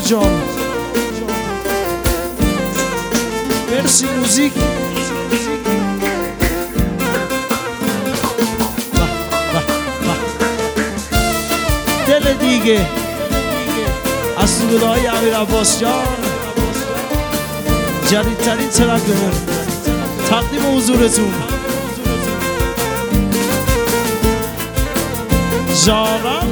جان. مرسی موزیک. دل دیگه از سرودهای امیر عباس جان، جدیدترین ترک تقدیم حضورتون. جانم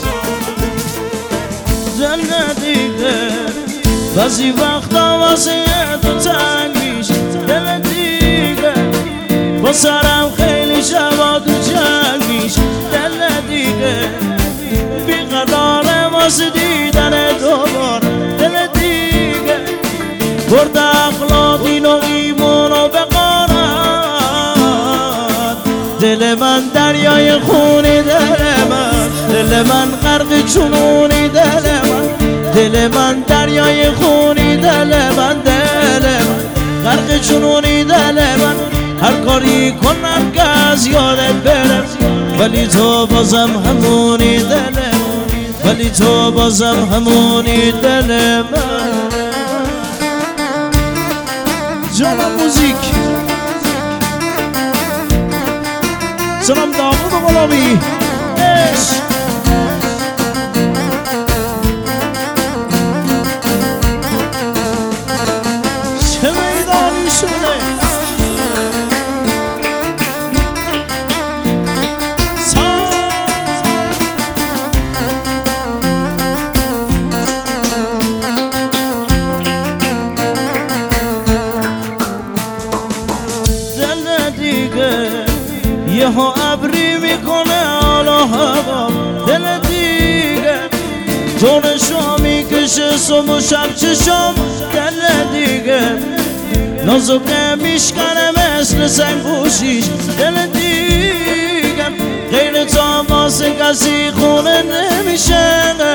دل دیگه بعضی وقتا واسه تو تنگ میشه، دل دیگه با سرم خیلی شبا تو جنگ میشه، دل دیگه بیقراره واسه دیدن دوباره، دل دیگه برد اخلاق دین و ایمان و بقارت، دل من دریای خونی، دل من غرق جنونی، دل من دریای خونی، دل من غرق جنونی، دل من هر کاری کنم که از یادت برم، ولی تو بازم همونی، ولی تو بازم همونی، دل من. جانم موزیک. سلام دامود و غلامی عشق. چه میدانی شده دل دیگه یه ها ابری میکنه حالا هوا، دل دیگه جونشو میکشه صبح و شب چشم، دل دیگه نازکه میشکنه مثل سنگ پوشیش، دل دیگه غیر تا واسه کسی خونه نمیشه،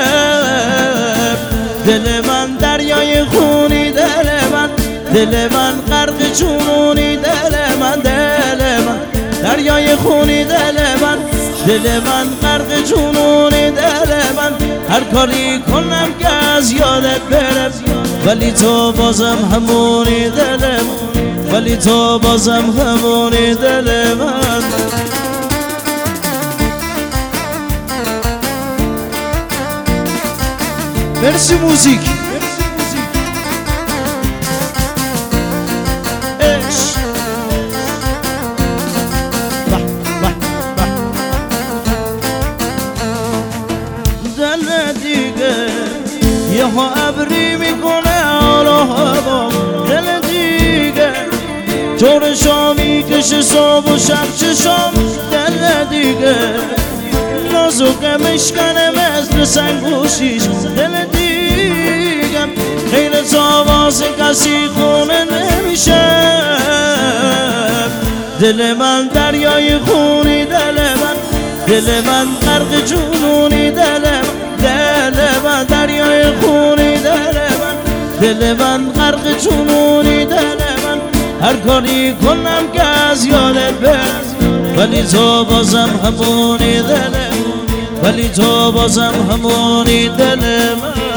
دل من دریای خونی، دل من غرق جنونی، دل من دریای خونی، دل من غرق جنونی، دل من هر کاری کنم که از یادت برم، ولی تو بازم همونی، ولی تو بازم همونی، دل من. مرسی موزیک. دل دیگه یه ها ابری میکنه حالا هوا، دل دیگه جورشو میکشه صبح و شب چشم، دل دیگه نازکه میشکنه مثل سنگ پوشیش، دل دیگه غیر تا واسه کسی خونه نمیشه، دل من دریای خونی، دل من غرق جنونی، دل من دریای خونی، دل من غرق جنونی، دل من هر کاری کنم که از یادت برم، ولی تو بازم همونی، ولی تو بازم همونی، دل من.